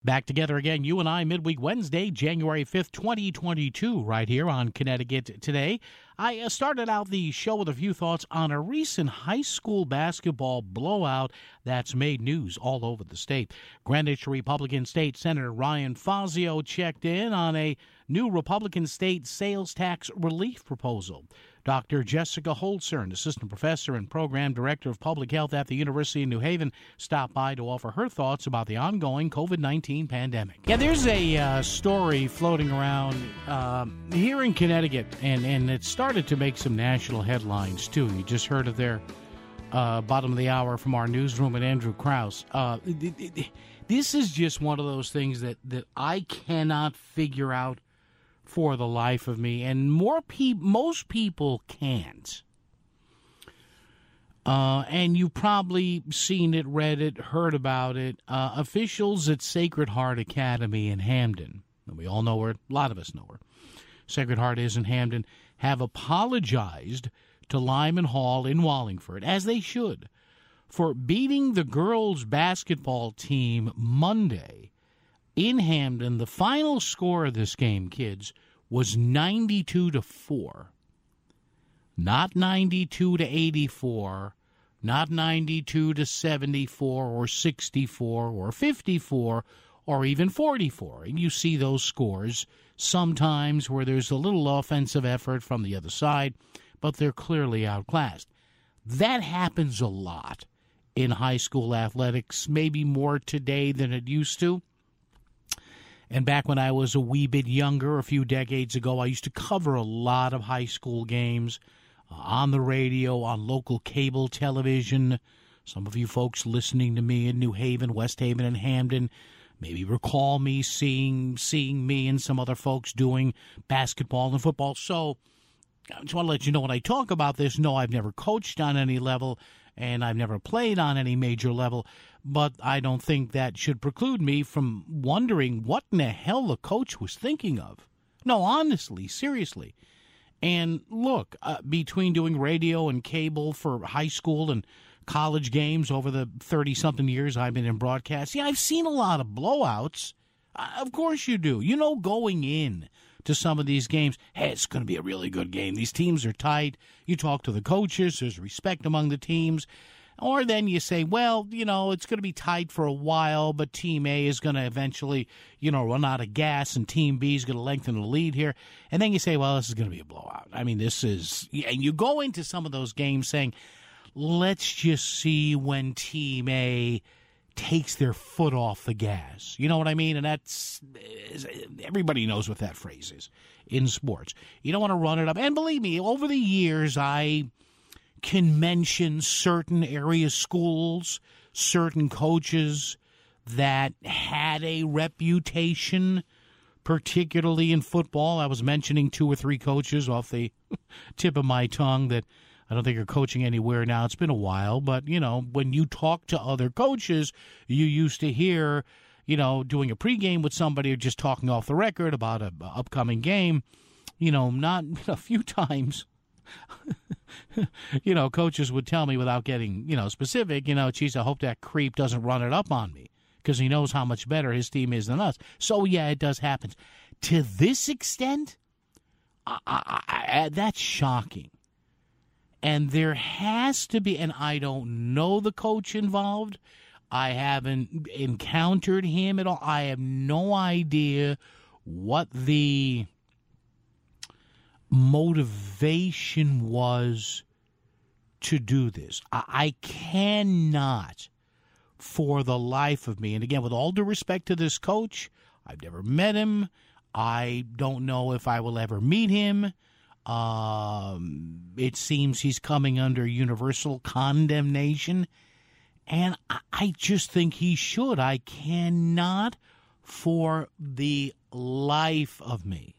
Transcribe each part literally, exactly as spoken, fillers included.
Back together again, you and I, midweek Wednesday, January fifth, twenty twenty-two, right here on Connecticut Today. I uh, started out the show with a few thoughts on a recent high school basketball blowout that's made news all over the state. Greenwich Republican State Senator Ryan Fazio checked in on a new Republican state sales tax relief proposal. Doctor Jessica Holzern, assistant professor and program director of public health at the University of New Haven, stopped by to offer her thoughts about the ongoing covid nineteen pandemic. Yeah, there's a uh, story floating around uh, here in Connecticut, and, and it started to make some national headlines, too. You just heard of their uh, bottom of the hour from our newsroom at Andrew Krause. Uh, this is just one of those things that, that I cannot figure out for the life of me, and more pe- most people can't. Uh, and you've probably seen it, read it, heard about it. Uh, officials at Sacred Heart Academy in Hamden, and we all know where, a lot of us know where Sacred Heart is in Hamden, have apologized to Lyman Hall in Wallingford, as they should, for beating the girls' basketball team Monday in Hamden. The final score of this game, kids, was ninety-two to four. Not ninety-two to eighty-four, not ninety-two to seventy-four or sixty-four or fifty-four or even forty-four. And you see those scores sometimes where there's a little offensive effort from the other side, but they're clearly outclassed. That happens a lot in high school athletics, maybe more today than it used to. And back when I was a wee bit younger, a few decades ago, I used to cover a lot of high school games uh, on the radio, on local cable television. Some of you folks listening to me in New Haven, West Haven, and Hamden maybe recall me seeing seeing me and some other folks doing basketball and football. So I just want to let you know when I talk about this, no, I've never coached on any level, and I've never played on any major level, but I don't think that should preclude me from wondering what in the hell the coach was thinking of. No, honestly, seriously. And look, uh, between doing radio and cable for high school and college games over the thirty-something years I've been in broadcast, yeah, I've seen a lot of blowouts. Uh, of course you do. You know, going in to some of these games, hey, it's going to be a really good game. These teams are tight. You talk to the coaches. There's respect among the teams. Or then you say, well, you know, it's going to be tight for a while, but Team A is going to eventually, you know, run out of gas, and Team B is going to lengthen the lead here. And then you say, well, this is going to be a blowout. I mean, this is, and you go into some of those games saying, let's just see when Team A takes their foot off the gas. You know what I mean? And that's, everybody knows what that phrase is in sports. You don't want to run it up. And believe me, over the years, I can mention certain area schools, certain coaches that had a reputation, particularly in football. I was mentioning two or three coaches off the tip of my tongue that I don't think are coaching anywhere now. It's been a while, but, you know, when you talk to other coaches, you used to hear, you know, doing a pregame with somebody or just talking off the record about an upcoming game, you know, not a few times. You know, coaches would tell me without getting, you know, specific, you know, geez, I hope that creep doesn't run it up on me because he knows how much better his team is than us. So, yeah, it does happen. To this extent, I, I, I, that's shocking. And there has to be, and I don't know the coach involved. I haven't encountered him at all. I have no idea what the motivation was to do this. I, I cannot, for the life of me, and again, with all due respect to this coach, I've never met him. I don't know if I will ever meet him. Um, it seems he's coming under universal condemnation, and I, I just think he should. I cannot, for the life of me,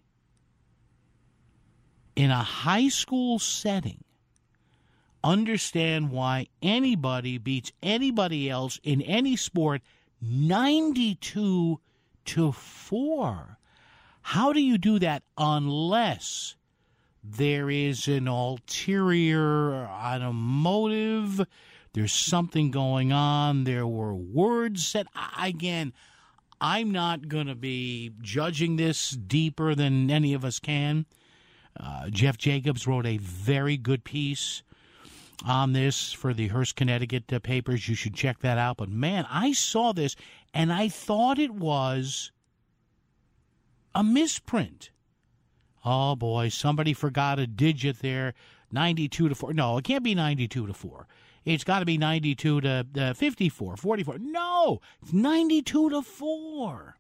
in a high school setting, understand why anybody beats anybody else in any sport ninety-two to four. How do you do that unless there is an ulterior on a motive? There's something going on. There were words said. Again, I'm not going to be judging this deeper than any of us can. Uh, Jeff Jacobs wrote a very good piece on this for the Hearst, Connecticut uh, papers. You should check that out. But, man, I saw this, and I thought it was a misprint. Oh, boy, somebody forgot a digit there, ninety-two to four. No, it can't be ninety-two to four. It's got to be ninety-two to uh, fifty-four, forty-four. No, it's ninety-two to four.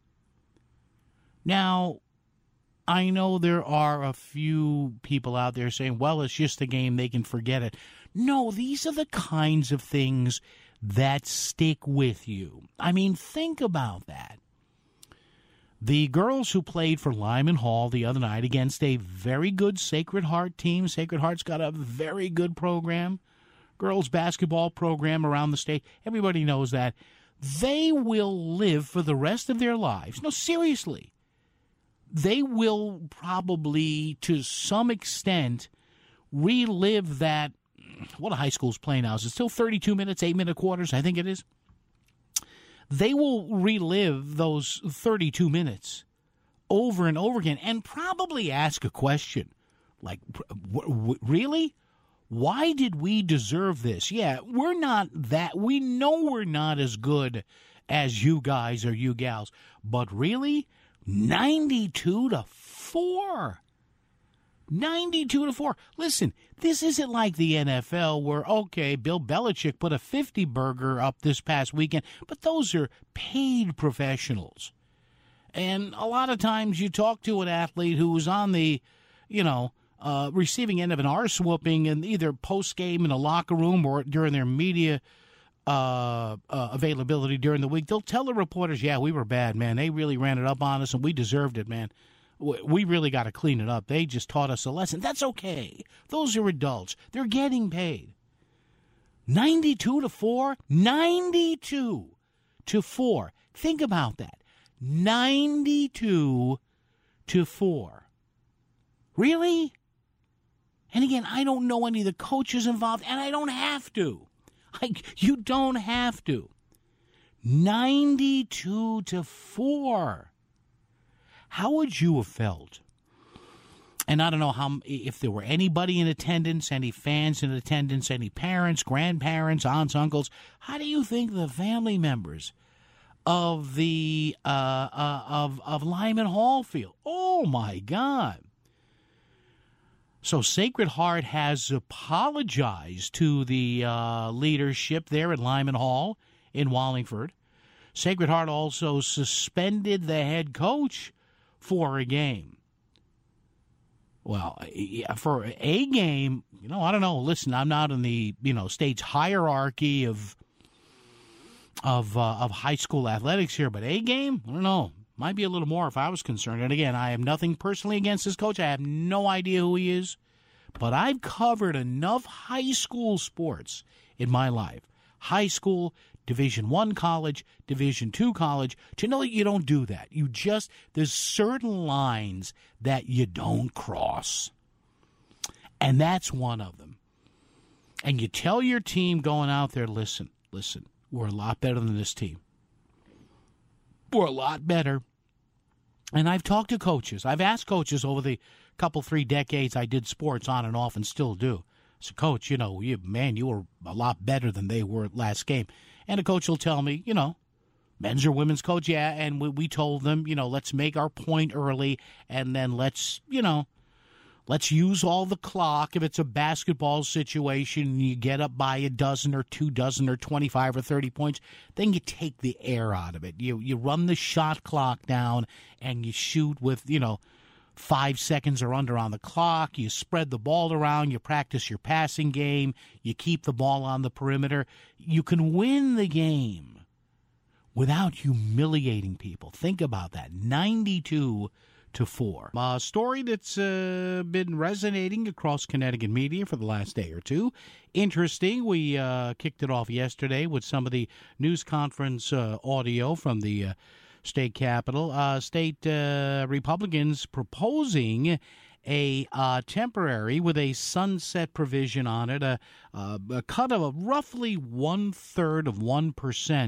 Now, I know there are a few people out there saying, well, it's just a game, they can forget it. No, these are the kinds of things that stick with you. I mean, think about that. The girls who played for Lyman Hall the other night against a very good Sacred Heart team. Sacred Heart's got a very good program, girls basketball program around the state. Everybody knows that. They will live for the rest of their lives. No, seriously. They will probably, to some extent, relive that. What a high school's play now. Is it still thirty-two minutes, eight-minute quarters? I think it is. They will relive those thirty-two minutes over and over again and probably ask a question like, w- w- really? Why did we deserve this? Yeah, we're not that. We know we're not as good as you guys or you gals. But really? ninety-two to four. ninety-two to four. Listen, this isn't like the N F L where, okay, Bill Belichick put a fifty burger up this past weekend, but those are paid professionals. And a lot of times you talk to an athlete who was on the, you know, uh, receiving end of an arse whooping and either post-game in a locker room or during their media uh, uh, availability during the week. They'll tell the reporters, yeah, we were bad, man. They really ran it up on us and we deserved it, man. We really got to clean it up. They just taught us a lesson. That's okay. Those are adults. They're getting paid. ninety-two to four? ninety-two to four. Think about that. ninety-two to four. Really? And again, I don't know any of the coaches involved, and I don't have to. Like, you don't have to. ninety-two to four. How would you have felt? And I don't know how if there were anybody in attendance, any fans in attendance, any parents, grandparents, aunts, uncles. How do you think the family members of the uh, uh, of of Lyman Hall feel? Oh my God! So Sacred Heart has apologized to the uh, leadership there at Lyman Hall in Wallingford. Sacred Heart also suspended the head coach for a game. Well, for a game, you know, I don't know. Listen, I'm not in the, you know, state's hierarchy of of uh, of high school athletics here, but a game, I don't know. Might be a little more if I was concerned. And again, I have nothing personally against this coach. I have no idea who he is, but I've covered enough high school sports in my life. High school, Division One college, Division Two college, to know that you don't do that. You just, there's certain lines that you don't cross. And that's one of them. And you tell your team going out there, listen, listen, we're a lot better than this team. We're a lot better. And I've talked to coaches. I've asked coaches over the couple, three decades I did sports on and off and still do. So, Coach, you know, you, man, you were a lot better than they were at last game. And a coach will tell me, you know, men's or women's coach, yeah, and we, we told them, you know, let's make our point early, and then let's, you know, let's use all the clock. If it's a basketball situation, you get up by a dozen or two dozen or twenty-five or thirty points, then you take the air out of it. You, you run the shot clock down, and you shoot with, you know, five seconds or under on the clock. You spread the ball around. You practice your passing game. You keep the ball on the perimeter. You can win the game without humiliating people. Think about that. ninety-two to four. A story that's uh, been resonating across Connecticut media for the last day or two. Interesting. We uh, kicked it off yesterday with some of the news conference uh, audio from the uh, state capitol. Uh, state uh, Republicans proposing a uh, temporary with a sunset provision on it, a, a, a cut of a roughly one-third of one percent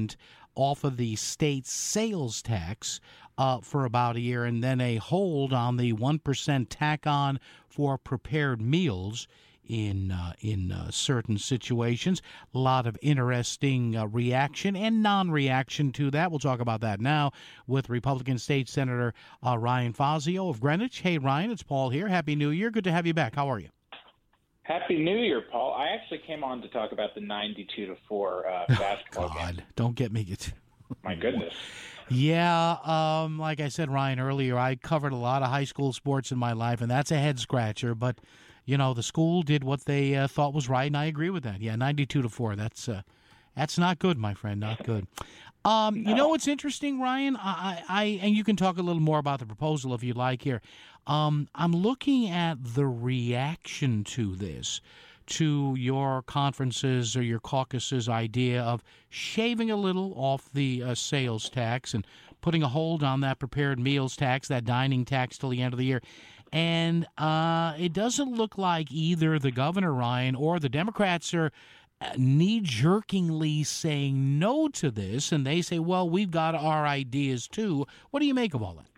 off of the state sales tax uh, for about a year, and then a hold on the one percent tack on for prepared meals in uh, in uh, certain situations. A lot of interesting uh, reaction and non-reaction to that. We'll talk about that now with Republican State Senator uh, Ryan Fazio of Greenwich. Hey, Ryan, it's Paul here. Happy New Year. Good to have you back. How are you? Happy New Year, Paul. I actually came on to talk about the ninety-two to four uh, basketball oh, God, game. Don't get me. Get... My goodness. Yeah, um, like I said, Ryan, earlier, I covered a lot of high school sports in my life, and that's a head-scratcher, but you know, the school did what they uh, thought was right, and I agree with that. Yeah, ninety-two to four. That's uh, that's not good, my friend. Not good. Um, no. You know what's interesting, Ryan? I, I and you can talk a little more about the proposal if you'd like here. Um, I'm looking at the reaction to this, to your conferences or your caucus's idea of shaving a little off the uh, sales tax and putting a hold on that prepared meals tax, that dining tax till the end of the year. And uh, it doesn't look like either the governor, Ryan, or the Democrats are knee-jerkingly saying no to this. And they say, well, we've got our ideas, too. What do you make of all that?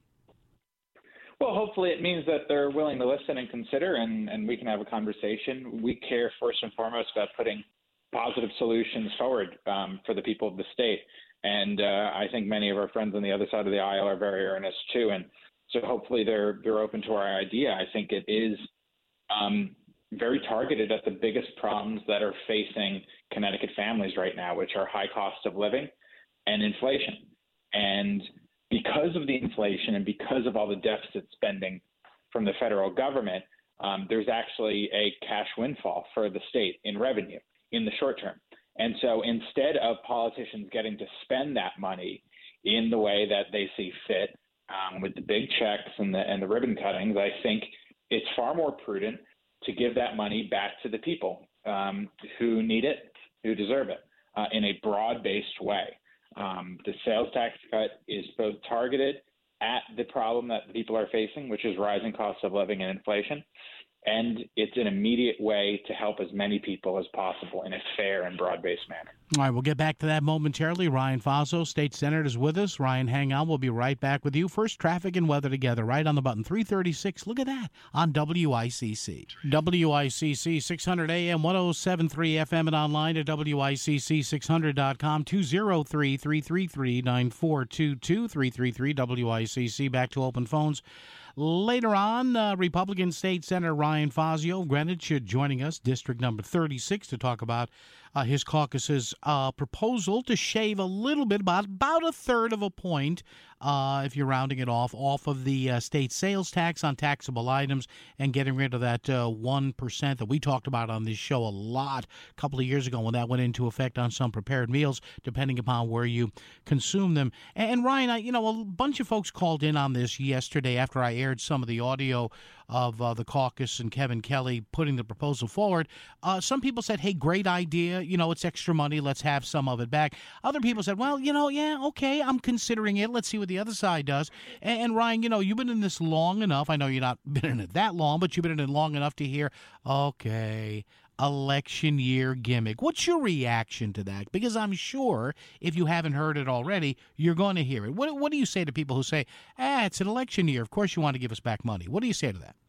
Well, hopefully it means that they're willing to listen and consider, and, and we can have a conversation. We care first and foremost about putting positive solutions forward um, for the people of the state. And uh, I think many of our friends on the other side of the aisle are very earnest, too. And so hopefully they're they're open to our idea. I think it is um, very targeted at the biggest problems that are facing Connecticut families right now, which are high cost of living and inflation. And because of the inflation and because of all the deficit spending from the federal government, um, there's actually a cash windfall for the state in revenue in the short term. And so instead of politicians getting to spend that money in the way that they see fit, Um, with the big checks and the and the ribbon cuttings, I think it's far more prudent to give that money back to the people um, who need it, who deserve it, uh, in a broad-based way. Um, the sales tax cut is both targeted at the problem that the people are facing, which is rising costs of living and inflation, and it's an immediate way to help as many people as possible in a fair and broad-based manner. All right, we'll get back to that momentarily. Ryan Fazio, State Senator, is with us. Ryan, hang on. We'll be right back with you. First, traffic and weather together, right on the button. three thirty-six, look at that, on W I C C. W I C C, six hundred A M, one oh seven point three F M, and online at W I C C six hundred dot com, two oh three, three three three, nine four two two, three three three W I C C. Back to open phones. Later on, uh, Republican State Senator Ryan Fazio of Greenwich joining us, District Number thirty-six, to talk about uh, his caucus's uh, proposal to shave a little bit, about, about a third of a point, uh, if you're rounding it off, off of the uh, state sales tax on taxable items and getting rid of that uh, one percent that we talked about on this show a lot a couple of years ago when that went into effect on some prepared meals, depending upon where you consume them. And, and Ryan, I, you know, a bunch of folks called in on this yesterday after I aired some of the audio of uh, the caucus and Kevin Kelly putting the proposal forward. Uh, some people said, hey, great idea. You know, it's extra money. Let's have some of it back. Other people said, well, you know, yeah, okay, I'm considering it. Let's see what the other side does. And, and Ryan, you know, you've been in this long enough. I know you've not been in it that long, but you've been in it long enough to hear, okay, election year gimmick. What's your reaction to that? Because I'm sure if you haven't heard it already, you're going to hear it. What, what do you say to people who say, ah, it's an election year. Of course you want to give us back money. What do you say to that?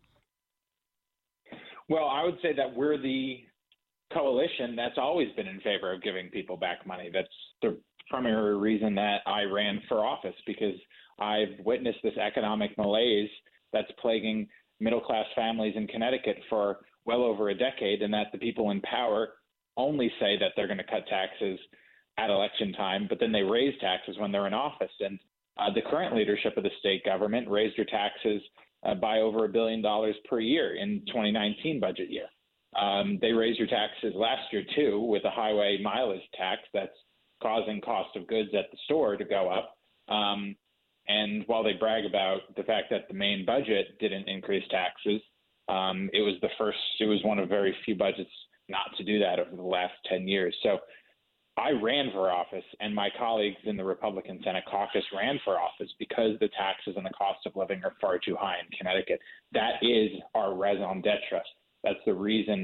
Well, I would say that we're the coalition that's always been in favor of giving people back money. That's the primary reason that I ran for office, because I've witnessed this economic malaise that's plaguing middle-class families in Connecticut for well over a decade, and that the people in power only say that they're going to cut taxes at election time, but then they raise taxes when they're in office. And uh, the current leadership of the state government raised your taxes uh, by over a billion dollars per year in twenty nineteen budget year. Um, they raised your taxes last year, too, with a highway mileage tax that's causing cost of goods at the store to go up. Um, and while they brag about the fact that the main budget didn't increase taxes, um, it was the first, it was one of very few budgets not to do that over the last ten years. So I ran for office, and my colleagues in the Republican Senate caucus ran for office because the taxes and the cost of living are far too high in Connecticut. That is our raison d'etre. That's the reason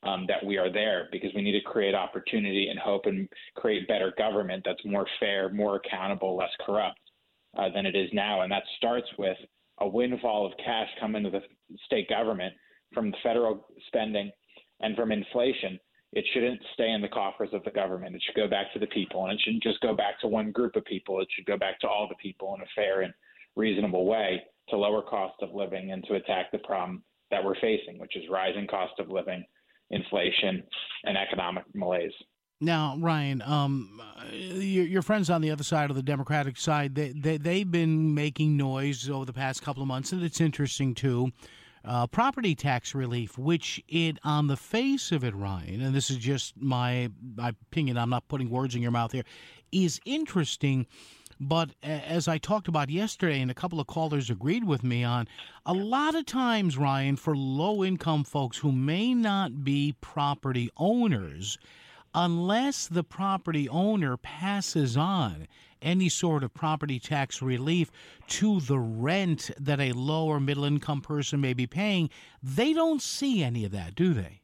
um, that we are there, because we need to create opportunity and hope and create better government that's more fair, more accountable, less corrupt uh, than it is now. And that starts with a windfall of cash coming to the state government from the federal spending and from inflation. It shouldn't stay in the coffers of the government. It should go back to the people, and it shouldn't just go back to one group of people. It should go back to all the people in a fair and reasonable way to lower cost of living and to attack the problem that we're facing, which is rising cost of living, inflation, and economic malaise. Now, Ryan, um, your, your friends on the other side of the Democratic side, they, they, they've been making noise over the past couple of months, and it's interesting, too. Uh, property tax relief, which it, on the face of it, Ryan, and this is just my, my opinion, I'm not putting words in your mouth here, is interesting. But as I talked about yesterday, and a couple of callers agreed with me on, a lot of times, Ryan, for low-income folks who may not be property owners, unless the property owner passes on any sort of property tax relief to the rent that a low or middle income person may be paying, they don't see any of that, do they?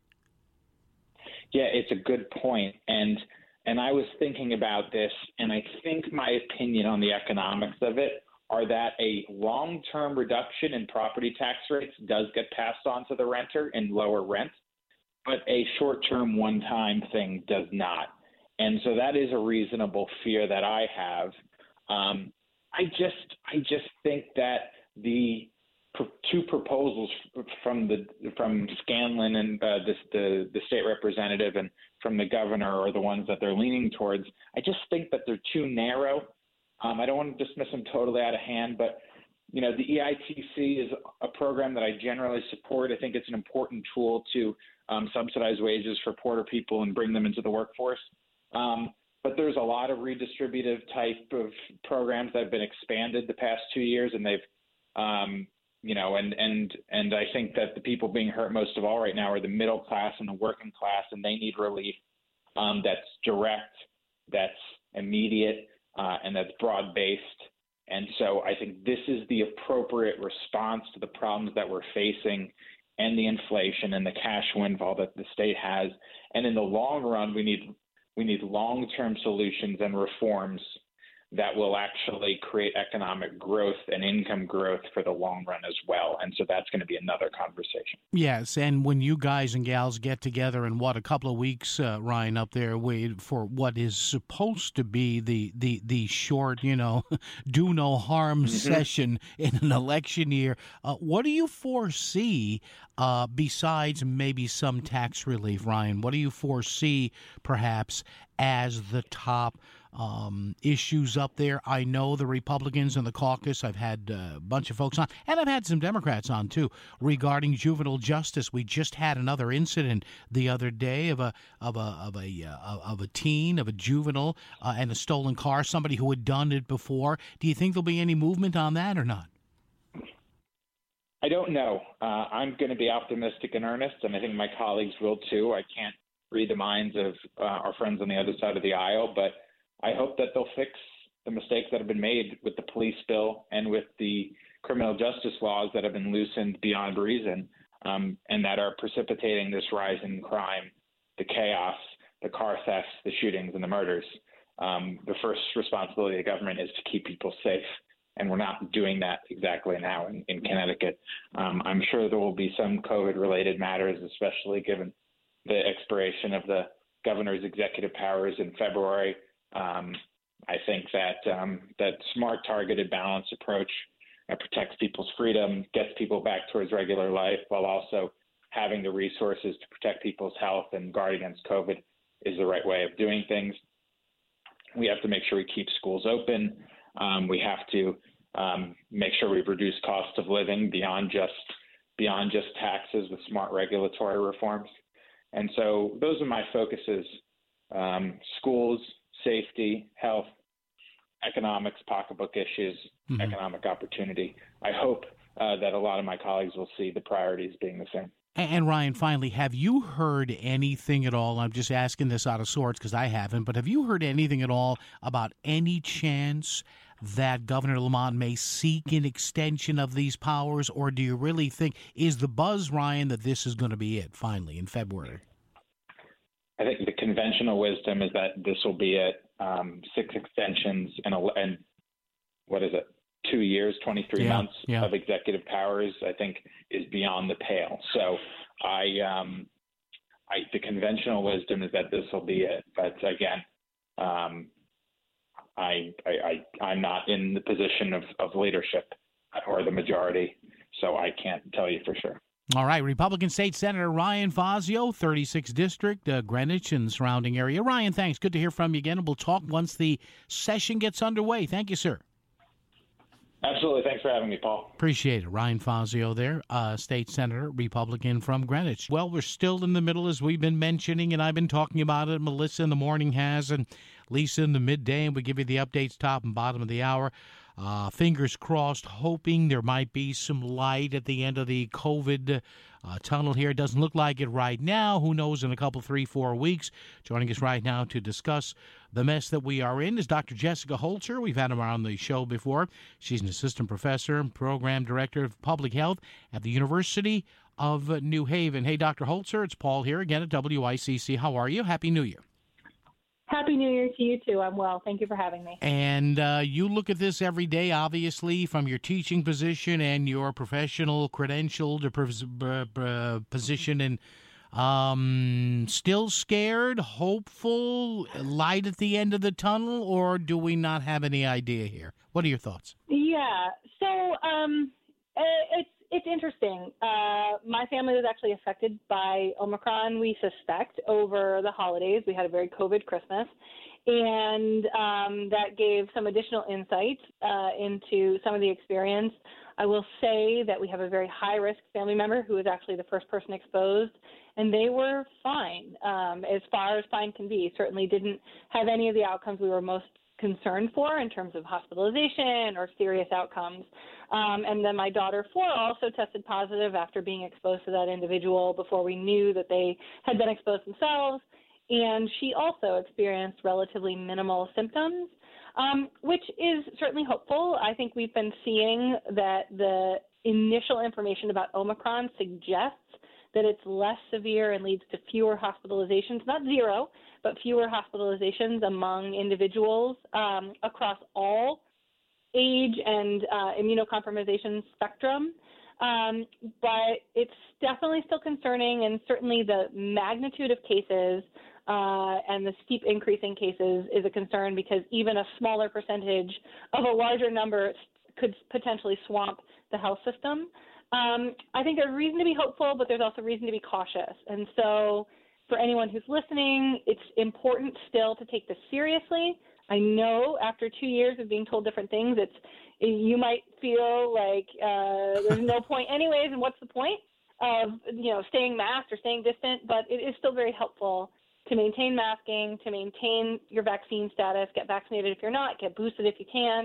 Yeah, it's a good point. And and I was thinking about this, and I think my opinion on the economics of it are that a long-term reduction in property tax rates does get passed on to the renter in lower rent, but a short-term one-time thing does not. And so that is a reasonable fear that I have. Um, I just, I just think that the pr- two proposals from the from Scanlon and uh, this, the the state representative and from the governor are the ones that they're leaning towards. I just think that they're too narrow. Um, I don't want to dismiss them totally out of hand, but you know, the E I T C is a program that I generally support. I think it's an important tool to um, subsidize wages for poorer people and bring them into the workforce. Um, but there's a lot of redistributive type of programs that have been expanded the past two years, and they've, um, you know, and and and I think that the people being hurt most of all right now are the middle class and the working class, and they need relief um, that's direct, that's immediate, uh, and that's broad-based. And so I think this is the appropriate response to the problems that we're facing and the inflation and the cash windfall that the state has. And in the long run, we need we need long-term solutions and reforms that will actually create economic growth and income growth for the long run as well. And so that's going to be another conversation. Yes, and when you guys and gals get together in, what, a couple of weeks, uh, Ryan, up there wait for what is supposed to be the, the, the short, you know, do no harm mm-hmm. session in an election year, uh, what do you foresee uh, besides maybe some tax relief, Ryan? What do you foresee perhaps as the top Um, issues up there? I know the Republicans in the caucus, I've had uh, a bunch of folks on, and I've had some Democrats on too, regarding juvenile justice. We just had another incident the other day of a of a of a uh, of a teen, of a juvenile, uh, and a stolen car. Somebody who had done it before. Do you think there'll be any movement on that or not? I don't know. Uh, I'm going to be optimistic and earnest, and I think my colleagues will too. I can't read the minds of uh, our friends on the other side of the aisle, but I hope that they'll fix the mistakes that have been made with the police bill and with the criminal justice laws that have been loosened beyond reason, um, and that are precipitating this rise in crime, the chaos, the car thefts, the shootings, and the murders. Um, the first responsibility of the government is to keep people safe, and we're not doing that exactly now in, in Connecticut. Um, I'm sure there will be some COVID-related matters, especially given the expiration of the governor's executive powers in February. Um, I think that um, that smart, targeted, balanced approach uh, protects people's freedom, gets people back towards regular life, while also having the resources to protect people's health and guard against COVID is the right way of doing things. We have to make sure we keep schools open. Um, we have to um, make sure we reduce cost of living beyond just beyond just taxes with smart regulatory reforms. And so those are my focuses: um, schools, safety, health, economics, pocketbook issues, mm-hmm. economic opportunity. I hope uh, that a lot of my colleagues will see the priorities being the same. And, Ryan, finally, have you heard anything at all? I'm just asking this out of sorts because I haven't, but have you heard anything at all about any chance that Governor Lamont may seek an extension of these powers, or do you really think, is the buzz, Ryan, that this is going to be it finally in February? I think the conventional wisdom is that this will be at um, six extensions and, a, and what is it, two years, twenty-three yeah, months yeah. of executive powers, I think is beyond the pale. So I, um, I, the conventional wisdom is that this will be it. But again, um, I, I, I, I'm not in the position of, of leadership or the majority, so I can't tell you for sure. All right, Republican State Senator Ryan Fazio, thirty-sixth District, uh, Greenwich and surrounding area. Ryan, thanks. Good to hear from you again, and we'll talk once the session gets underway. Thank you, sir. Absolutely. Thanks for having me, Paul. Appreciate it. Ryan Fazio there, uh, State Senator, Republican from Greenwich. Well, we're still in the middle, as we've been mentioning, and I've been talking about it. Melissa in the morning has, and Lisa in the midday, and we give you the updates top and bottom of the hour. Uh, fingers crossed, hoping there might be some light at the end of the COVID uh, tunnel here. It doesn't look like it right now. Who knows in a couple, three, four weeks. Joining us right now to discuss the mess that we are in is Doctor Jessica Holzer. We've had her on the show before. She's an assistant professor and program director of public health at the University of New Haven. Hey, Doctor Holzer, it's Paul here again at W I C C. How are you? Happy New Year. Happy New Year to you, too. I'm well. Thank you for having me. And uh, you look at this every day, obviously, from your teaching position and your professional credentialed uh, position. And um, still scared, hopeful, light at the end of the tunnel, or do we not have any idea here? What are your thoughts? Yeah. So um, it's It's interesting. Uh, my family was actually affected by Omicron, we suspect, over the holidays. We had a very COVID Christmas, and um, that gave some additional insight uh, into some of the experience. I will say that we have a very high-risk family member who was actually the first person exposed, and they were fine, um, as far as fine can be. Certainly didn't have any of the outcomes we were most concerned for in terms of hospitalization or serious outcomes. Um, and then my daughter, four, also tested positive after being exposed to that individual before we knew that they had been exposed themselves. And she also experienced relatively minimal symptoms, um, which is certainly hopeful. I think we've been seeing that the initial information about Omicron suggests that it's less severe and leads to fewer hospitalizations, not zero, but fewer hospitalizations among individuals um, across all age and uh, immunocompromisation spectrum. Um, but it's definitely still concerning, and certainly the magnitude of cases uh, and the steep increase in cases is a concern, because even a smaller percentage of a larger number could potentially swamp the health system. Um, I think there's reason to be hopeful, but there's also reason to be cautious. And so for anyone who's listening, it's important still to take this seriously. I know after two years of being told different things, it's you might feel like uh, there's no point anyways, and what's the point of, you know, staying masked or staying distant? But it is still very helpful to maintain masking, to maintain your vaccine status, get vaccinated if you're not, get boosted if you can,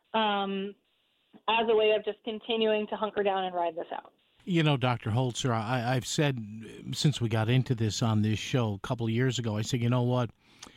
um, as a way of just continuing to hunker down and ride this out. You know, Doctor Holzer, I, I've said since we got into this on this show a couple of years ago, I said, you know what?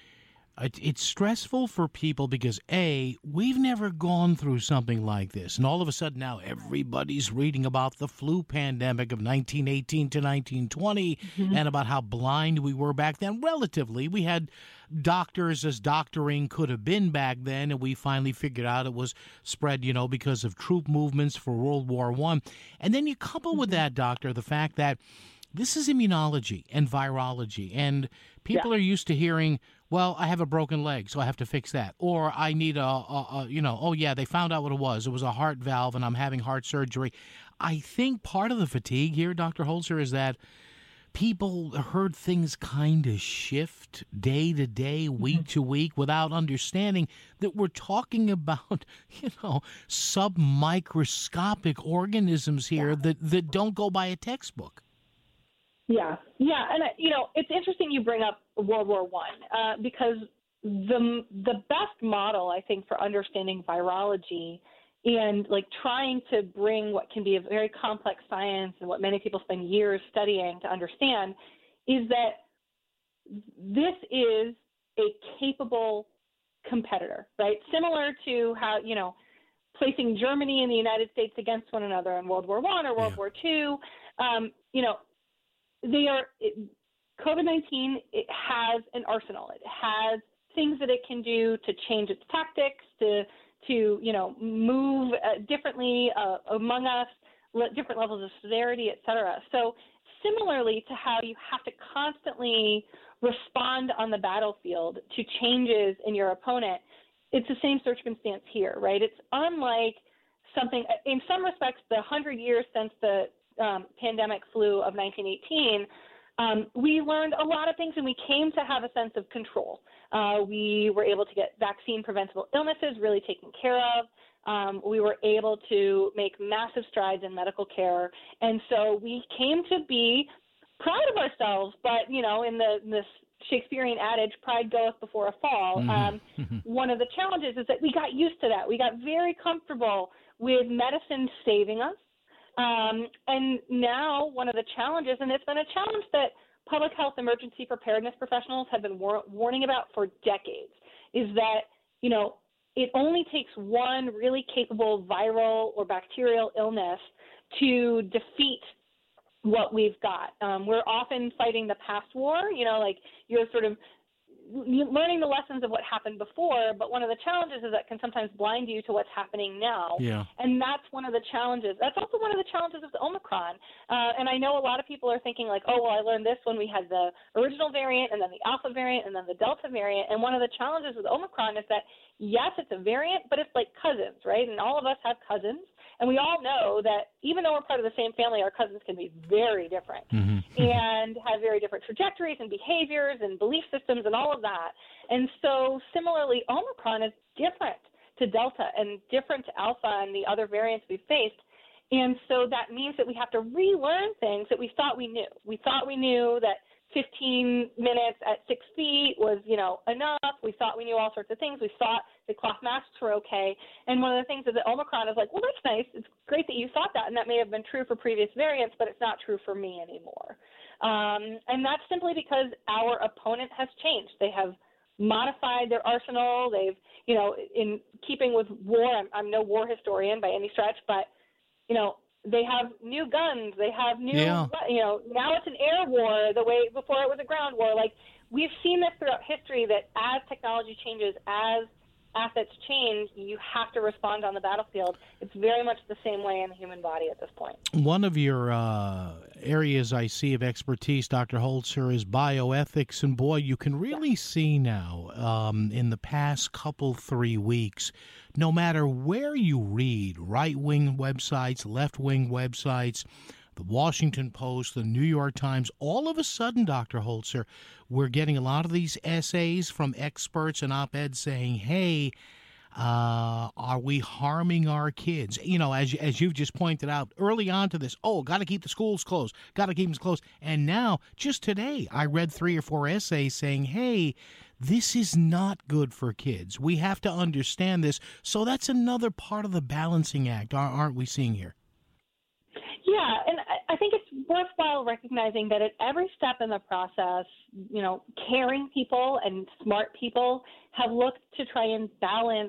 It, it's stressful for people because, A, we've never gone through something like this. And all of a sudden now everybody's reading about the flu pandemic of nineteen eighteen to nineteen twenty mm-hmm. and about how blind we were back then. Relatively, we had doctors as doctoring could have been back then, and we finally figured out it was spread, you know, because of troop movements for World War One. And then you couple mm-hmm. with that, Doctor, the fact that this is immunology and virology, and people yeah. are used to hearing, well, I have a broken leg, so I have to fix that. Or I need a, a, a, you know, oh, yeah, they found out what it was. It was a heart valve, and I'm having heart surgery. I think part of the fatigue here, Doctor Holzer, is that people heard things kind of shift day to day, week mm-hmm. to week, without understanding that we're talking about, you know, submicroscopic organisms here yeah. that, that don't go by a textbook. Yeah, yeah, and uh, you know, it's interesting you bring up World War One uh, because the the best model, I think, for understanding virology and like trying to bring what can be a very complex science and what many people spend years studying to understand is that this is a capable competitor, right? Similar to how, you know, placing Germany and the United States against one another in World War One or World yeah. War Two, um, you know. They are COVID nineteen, it has an arsenal. It has things that it can do to change its tactics, to, to you know, move uh, differently uh, among us, le- different levels of severity, et cetera. So similarly to how you have to constantly respond on the battlefield to changes in your opponent, it's the same circumstance here, right? It's unlike something, in some respects, the hundred years since the um, pandemic flu of nineteen eighteen, um, we learned a lot of things and we came to have a sense of control. Uh, we were able to get vaccine-preventable illnesses really taken care of. Um, we were able to make massive strides in medical care. And so we came to be proud of ourselves, but, you know, in the in this Shakespearean adage, pride goeth before a fall. Mm-hmm. Um, one of the challenges is that we got used to that. We got very comfortable with medicine saving us. Um, and now one of the challenges, and it's been a challenge that public health emergency preparedness professionals have been war- warning about for decades, is that, you know, it only takes one really capable viral or bacterial illness to defeat what we've got. Um, we're often fighting the past war, you know, like you're sort of learning the lessons of what happened before, but one of the challenges is that can sometimes blind you to what's happening now. Yeah. And that's one of the challenges. That's also one of the challenges of the Omicron. Uh, and I know a lot of people are thinking like, oh, well, I learned this when we had the original variant and then the Alpha variant and then the Delta variant. And one of the challenges with Omicron is that, yes, it's a variant, but it's like cousins, right? And all of us have cousins. And we all know that even though we're part of the same family, our cousins can be very different mm-hmm. and have very different trajectories and behaviors and belief systems and all of that. And so similarly, Omicron is different to Delta and different to Alpha and the other variants we've faced. And so that means that we have to relearn things that we thought we knew. We thought we knew that fifteen minutes at six feet was, you know, enough. We thought we knew all sorts of things. We thought the cloth masks were okay. And one of the things is that Omicron is like, well, that's nice. It's great that you thought that, and that may have been true for previous variants, but it's not true for me anymore. Um, and that's simply because our opponent has changed. They have modified their arsenal. They've, you know, in keeping with war, I'm, I'm no war historian by any stretch, but, you know, they have new guns. They have new, yeah. you know, now it's an air war the way before it was a ground war. Like, we've seen this throughout history that as technology changes, as assets change, you have to respond on the battlefield. It's very much the same way in the human body at this point. One of your uh, areas I see of expertise, Doctor Holzer, is bioethics. And boy, you can really yeah. see now um, in the past couple, three weeks, no matter where you read, right-wing websites, left-wing websites, the Washington Post, the New York Times, all of a sudden, Doctor Holzer, we're getting a lot of these essays from experts and op-eds saying, hey, uh, are we harming our kids? You know, as, as you've just pointed out early on to this, oh, got to keep the schools closed, got to keep them closed. And now, just today, I read three or four essays saying, hey, this is not good for kids. We have to understand this. So that's another part of the balancing act, aren't we seeing here? Yeah, and I think it's worthwhile recognizing that at every step in the process, you know, caring people and smart people have looked to try and balance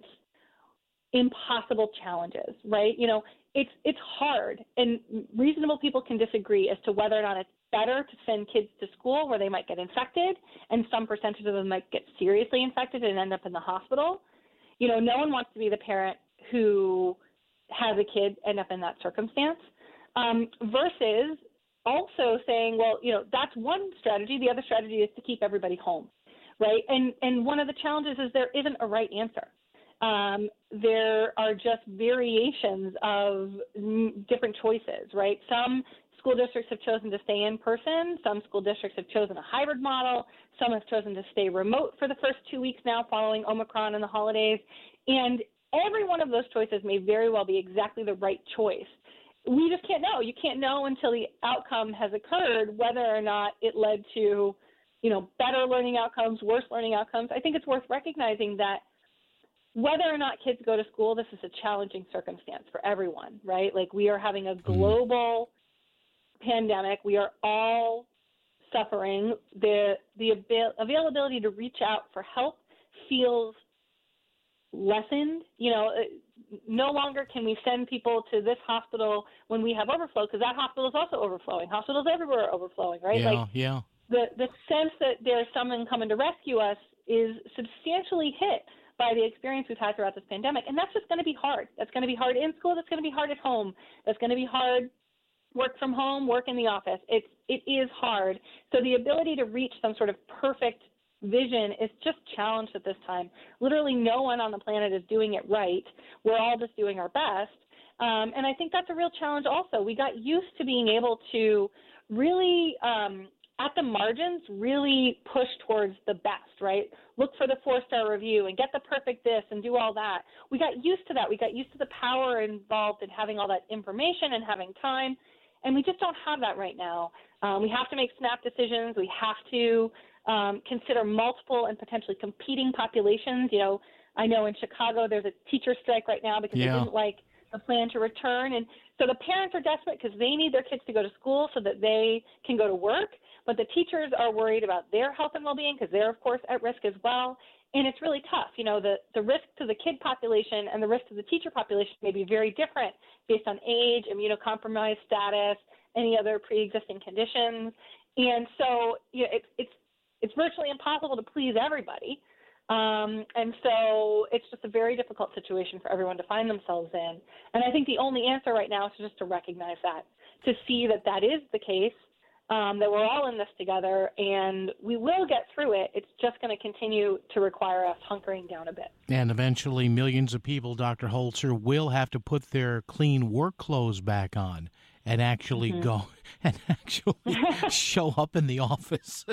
impossible challenges, right? You know, it's it's hard, and reasonable people can disagree as to whether or not it's better to send kids to school where they might get infected, and some percentage of them might get seriously infected and end up in the hospital. You know, no one wants to be the parent who has a kid end up in that circumstance. Um, versus also saying, well, you know, that's one strategy. The other strategy is to keep everybody home, right? And and one of the challenges is there isn't a right answer. Um, there are just variations of different choices, right? Some school districts have chosen to stay in person. Some school districts have chosen a hybrid model. Some have chosen to stay remote for the first two weeks now following Omicron and the holidays. And every one of those choices may very well be exactly the right choice. We just can't know. You can't know until the outcome has occurred whether or not it led to, you know, better learning outcomes, worse learning outcomes. I think it's worth recognizing that whether or not kids go to school, this is a challenging circumstance for everyone, right? Like, we are having a global mm-hmm. pandemic. We are all suffering. The the avail- availability to reach out for help feels lessened. You know, no longer can we send people to this hospital when we have overflow, because that hospital is also overflowing. Hospitals everywhere are overflowing, right? Yeah, like, yeah. the, the sense that there's someone coming to rescue us is substantially hit by the experience we've had throughout this pandemic. And that's just going to be hard. That's going to be hard in school. That's going to be hard at home. That's going to be hard work from home, work in the office. It's, it is hard. So the ability to reach some sort of perfect vision is just challenged at this time. Literally no one on the planet is doing it right. We're all just doing our best. Um, and I think that's a real challenge also. We got used to being able to really, um, at the margins, really push towards the best, right? Look for the four-star review and get the perfect this and do all that. We got used to that. We got used to the power involved in having all that information and having time. And we just don't have that right now. Um, we have to make snap decisions. We have to um, consider multiple and potentially competing populations. You know, I know in Chicago there's a teacher strike right now because yeah. they didn't like the plan to return. And so the parents are desperate because they need their kids to go to school so that they can go to work. But the teachers are worried about their health and well-being because they're, of course, at risk as well. And it's really tough. You know, the, the risk to the kid population and the risk to the teacher population may be very different based on age, immunocompromised status, any other pre-existing conditions. And so you know, it's, it's, it's virtually impossible to please everybody. Um, and so it's just a very difficult situation for everyone to find themselves in. And I think the only answer right now is just to recognize that, to see that that is the case, um, that we're all in this together, and we will get through it. It's just going to continue to require us hunkering down a bit. And eventually millions of people, Doctor Holzer, will have to put their clean work clothes back on and actually mm-hmm. go and actually show up in the office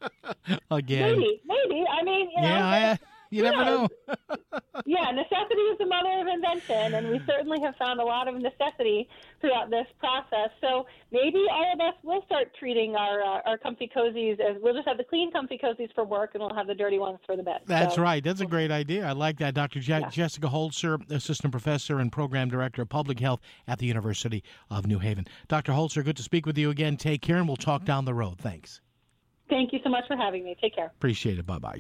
again. Maybe, maybe. I mean, you know, yeah, I, you never know. Yeah, necessity is the mother of invention, and we certainly have found a lot of necessity throughout this process. So maybe all of us will start treating our uh, our comfy cozies as we'll just have the clean comfy cozies for work, and we'll have the dirty ones for the bed. That's so, right. That's a great idea. I like that. Doctor Je- yeah. Jessica Holzer, Assistant Professor and Program Director of Public Health at the University of New Haven. Doctor Holzer, good to speak with you again. Take care, and we'll talk down the road. Thanks. Thank you so much for having me. Take care. Appreciate it. Bye-bye.